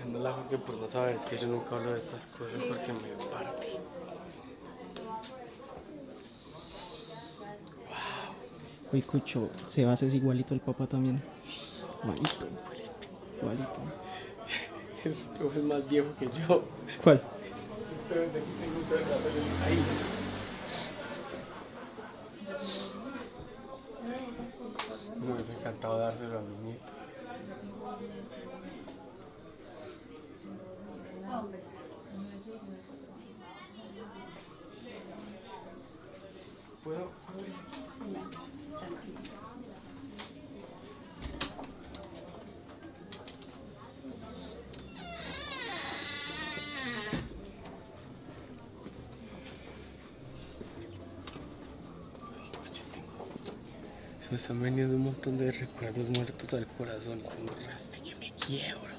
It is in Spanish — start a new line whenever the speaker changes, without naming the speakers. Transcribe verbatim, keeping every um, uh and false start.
No la juzguen por no saber, es que yo nunca hablo de estas cosas sí. Porque me parte.
Wow. Uy, Cucho, Sebas es igualito al papá también.
Sí.
Igualito. Igualito.
Ese espejo es más viejo que yo.
¿Cuál?
Ese espejo es de aquí, tengo un cerrazo ahí. Me hubiese encantado dárselo a mi nieto. ¿Puedo? Se me están veniendo un montón de recuerdos muertos al corazón. Cuando raste que me quiebro.